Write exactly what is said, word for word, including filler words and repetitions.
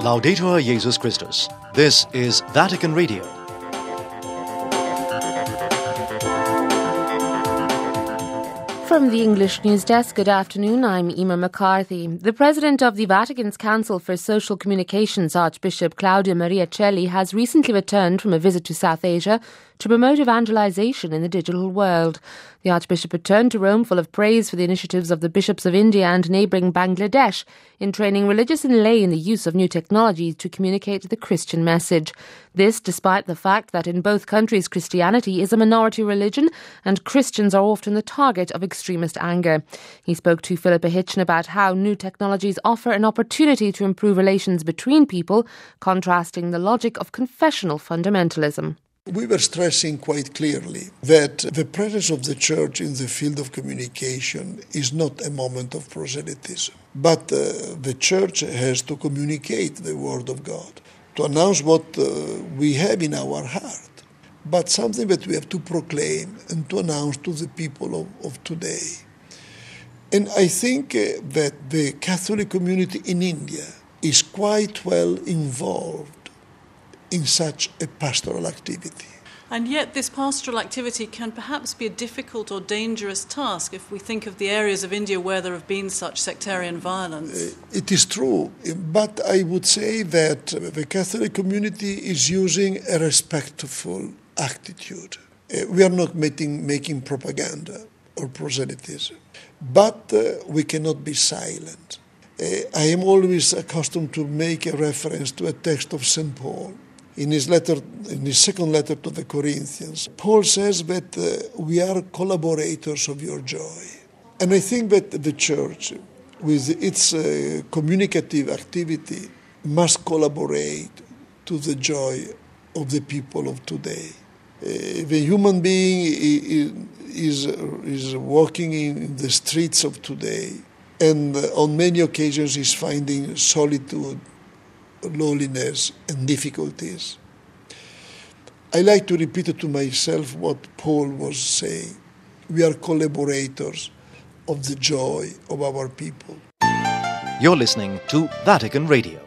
Laudetur Jesus Christus. This is Vatican Radio. From the English News Desk, good afternoon. I'm Emma McCarthy. The President of the Vatican's Council for Social Communications, Archbishop Claudio Maria Celli, has recently returned from a visit to South Asia to promote evangelization in the digital world. The Archbishop returned to Rome full of praise for the initiatives of the bishops of India and neighbouring Bangladesh in training religious and lay in the use of new technologies to communicate the Christian message. This despite the fact that in both countries Christianity is a minority religion and Christians are often the target of extremist anger. He spoke to Philippa Hitchen about how new technologies offer an opportunity to improve relations between people, contrasting the logic of confessional fundamentalism. We were stressing quite clearly that the presence of the Church in the field of communication is not a moment of proselytism, but uh, the Church has to communicate the Word of God, to announce what uh, we have in our heart, but something that we have to proclaim and to announce to the people of, of today. And I think uh, that the Catholic community in India is quite well involved in such a pastoral activity. And yet this pastoral activity can perhaps be a difficult or dangerous task if we think of the areas of India where there have been such sectarian violence. Uh, it is true, but I would say that the Catholic community is using a respectful attitude. Uh, we are not making, making propaganda or proselytism, but uh, we cannot be silent. Uh, I am always accustomed to make a reference to a text of Saint Paul. In his letter, in his second letter to the Corinthians, Paul says that uh, we are collaborators of your joy. And I think that the Church, with its uh, communicative activity, must collaborate to the joy of the people of today. Uh, the human being is, is walking in the streets of today, and uh, on many occasions is finding solitude, loneliness and difficulties. I like to repeat it to myself what Paul was saying. We are collaborators of the joy of our people. You're listening to Vatican Radio.